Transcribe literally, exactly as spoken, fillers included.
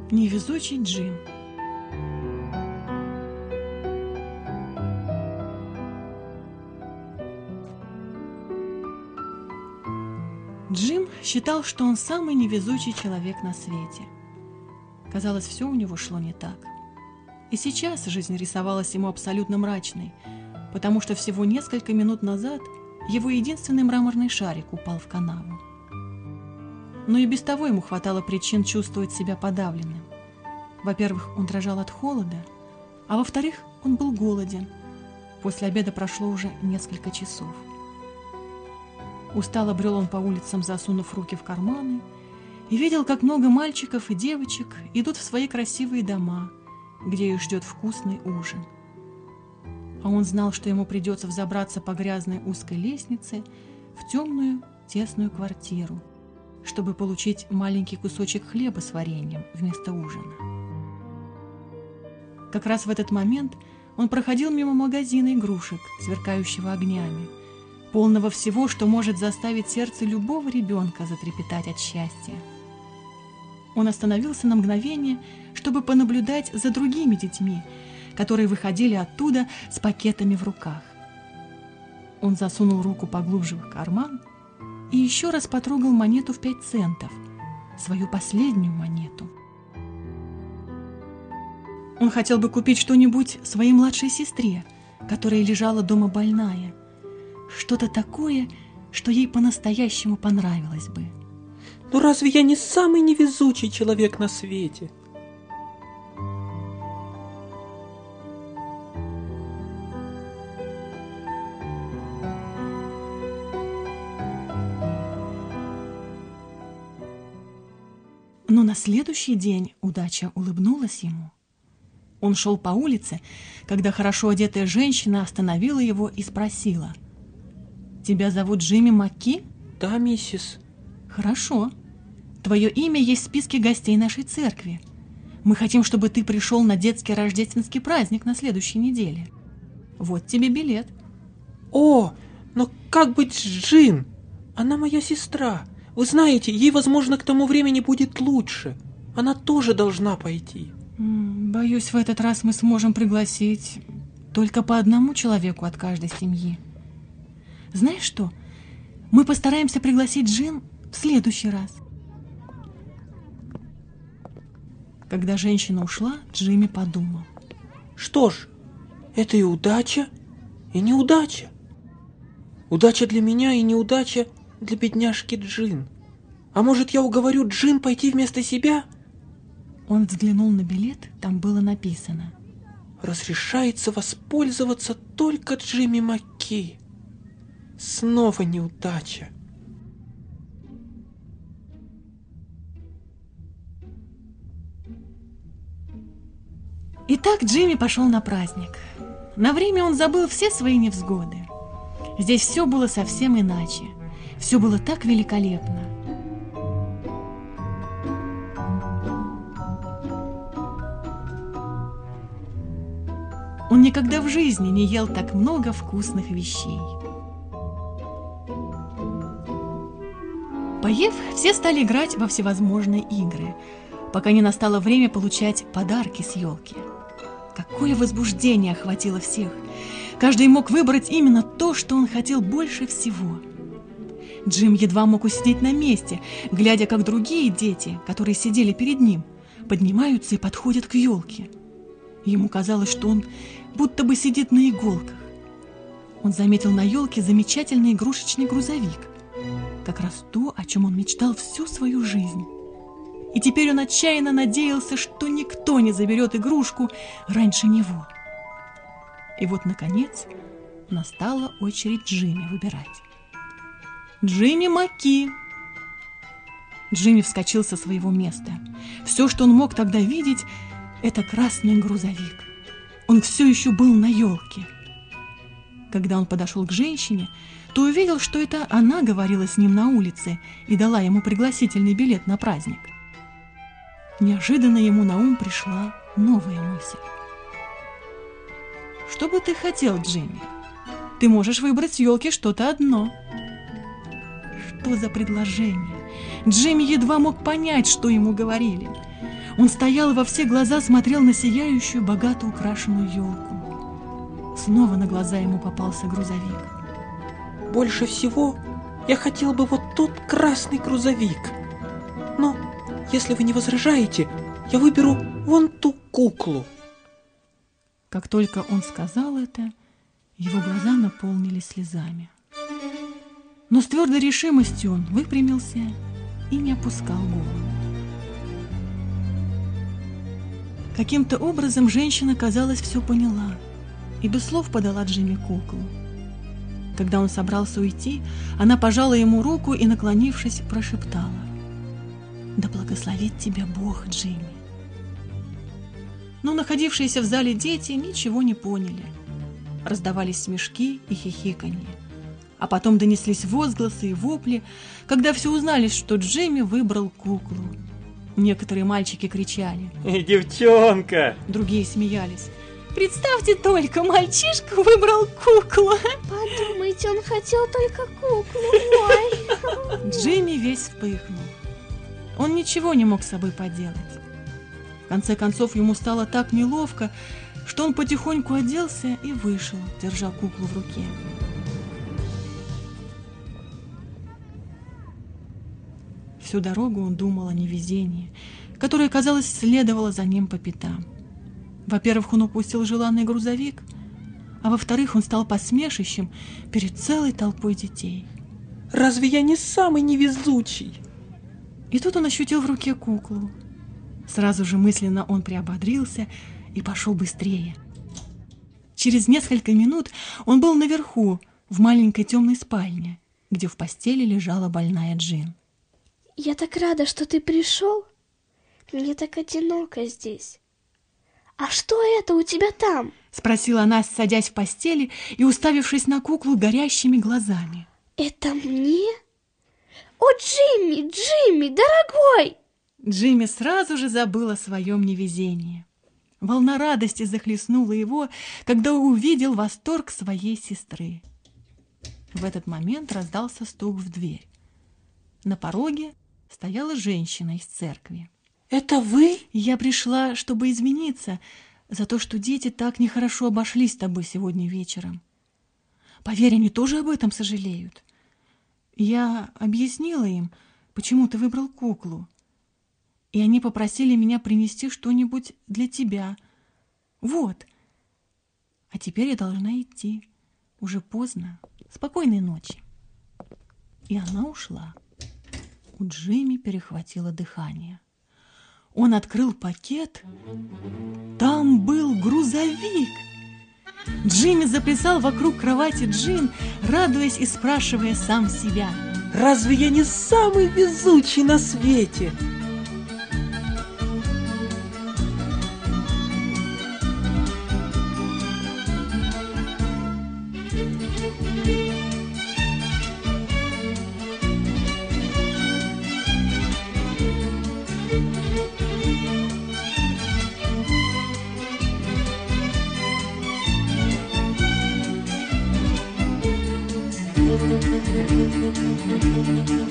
Невезучий Джим. Джим считал, что он самый невезучий человек на свете. Казалось, все у него шло не так. И сейчас жизнь рисовалась ему абсолютно мрачной, потому что всего несколько минут назад его единственный мраморный шарик упал в канаву. Но и без того ему хватало причин чувствовать себя подавленным. Во-первых, он дрожал от холода, а во-вторых, он был голоден. После обеда прошло уже несколько часов. Устало брел он по улицам, засунув руки в карманы, и видел, как много мальчиков и девочек идут в свои красивые дома, где их ждет вкусный ужин. А он знал, что ему придется взобраться по грязной узкой лестнице в темную тесную квартиру, чтобы получить маленький кусочек хлеба с вареньем вместо ужина. Как раз в этот момент он проходил мимо магазина игрушек, сверкающего огнями, полного всего, что может заставить сердце любого ребенка затрепетать от счастья. Он остановился на мгновение, чтобы понаблюдать за другими детьми, которые выходили оттуда с пакетами в руках. Он засунул руку поглубже в карман и еще раз потрогал монету в пять центов, свою последнюю монету. Он хотел бы купить что-нибудь своей младшей сестре, которая лежала дома больная, что-то такое, что ей по-настоящему понравилось бы. Ну разве я не самый невезучий человек на свете? Но на следующий день удача улыбнулась ему. Он шел по улице, когда хорошо одетая женщина остановила его и спросила: «Тебя зовут Джимми Макки?» Да, миссис. «Хорошо. Твое имя есть в списке гостей нашей церкви. Мы хотим, чтобы ты пришел на детский рождественский праздник на следующей неделе. Вот тебе билет». О, но как быть с Джин? Она моя сестра. Вы знаете, ей, возможно, к тому времени будет лучше. Она тоже должна пойти. Боюсь, в этот раз мы сможем пригласить только по одному человеку от каждой семьи. Знаешь что? Мы постараемся пригласить Джин в следующий раз. Когда женщина ушла, Джимми подумал: что ж, это и удача, и неудача. Удача для меня и неудача для бедняжки Джин. А может, я уговорю Джин пойти вместо себя? Он взглянул на билет, там было написано: разрешается воспользоваться только Джимми Макки. Снова неудача. Итак, Джимми пошел на праздник. На время он забыл все свои невзгоды. Здесь все было совсем иначе. Все было так великолепно. Он никогда в жизни не ел так много вкусных вещей. Поев, все стали играть во всевозможные игры, пока не настало время получать подарки с елки. Какое возбуждение охватило всех! Каждый мог выбрать именно то, что он хотел больше всего. Джим едва мог усидеть на месте, глядя, как другие дети, которые сидели перед ним, поднимаются и подходят к елке. Ему казалось, что он будто бы сидит на иголках. Он заметил на елке замечательный игрушечный грузовик. Как раз то, о чем он мечтал всю свою жизнь. И теперь он отчаянно надеялся, что никто не заберет игрушку раньше него. И вот, наконец, настала очередь Джимми выбирать. Джимми Макки. Джимми вскочил со своего места. Все, что он мог тогда видеть, это красный грузовик. Он все еще был на елке. Когда он подошел к женщине, то увидел, что это она говорила с ним на улице и дала ему пригласительный билет на праздник. Неожиданно ему на ум пришла новая мысль. «Что бы ты хотел, Джимми? Ты можешь выбрать с елки что-то одно». Что за предложение? Джимми едва мог понять, что ему говорили. Он стоял и во все глаза смотрел на сияющую, богато украшенную елку. Снова на глаза ему попался грузовик. Больше всего я хотел бы вот тот красный грузовик. Но, если вы не возражаете, я выберу вон ту куклу. Как только он сказал это, его глаза наполнились слезами. Но с твердой решимостью он выпрямился и не опускал голову. Каким-то образом женщина, казалось, все поняла и без слов подала Джимми куклу. Когда он собрался уйти, она пожала ему руку и, наклонившись, прошептала: «Да благословит тебя Бог, Джимми». Но находившиеся в зале дети ничего не поняли. Раздавались смешки и хихиканье. А потом донеслись возгласы и вопли, когда все узнали, что Джимми выбрал куклу. Некоторые мальчики кричали: «Девчонка!» Другие смеялись: «Представьте только, мальчишка выбрал куклу!» Подумайте, он хотел только куклу. Ой. Джимми весь вспыхнул. Он ничего не мог с собой поделать. В конце концов, ему стало так неловко, что он потихоньку оделся и вышел, держа куклу в руке. Всю дорогу он думал о невезении, которое, казалось, следовало за ним по пятам. Во-первых, он упустил желанный грузовик, а во-вторых, он стал посмешищем перед целой толпой детей. «Разве я не самый невезучий?» И тут он ощутил в руке куклу. Сразу же мысленно он приободрился и пошел быстрее. Через несколько минут он был наверху, в маленькой темной спальне, где в постели лежала больная Джин. Я так рада, что ты пришел. Мне так одиноко здесь. А что это у тебя там? Спросила она, садясь в постели и уставившись на куклу горящими глазами. Это мне? О, Джимми, Джимми, дорогой! Джимми сразу же забыл о своем невезении. Волна радости захлестнула его, когда увидел восторг своей сестры. В этот момент раздался стук в дверь. На пороге стояла женщина из церкви. «Это вы?» «Я пришла, чтобы извиниться за то, что дети так нехорошо обошлись с тобой сегодня вечером. Поверь, они тоже об этом сожалеют. Я объяснила им, почему ты выбрал куклу, и они попросили меня принести что-нибудь для тебя. Вот. А теперь я должна идти. Уже поздно. Спокойной ночи». И она ушла. У Джимми перехватило дыхание. Он открыл пакет. Там был грузовик. Джимми заплясал вокруг кровати Джин, радуясь и спрашивая сам себя: «Разве я не самый везучий на свете?» Thank you.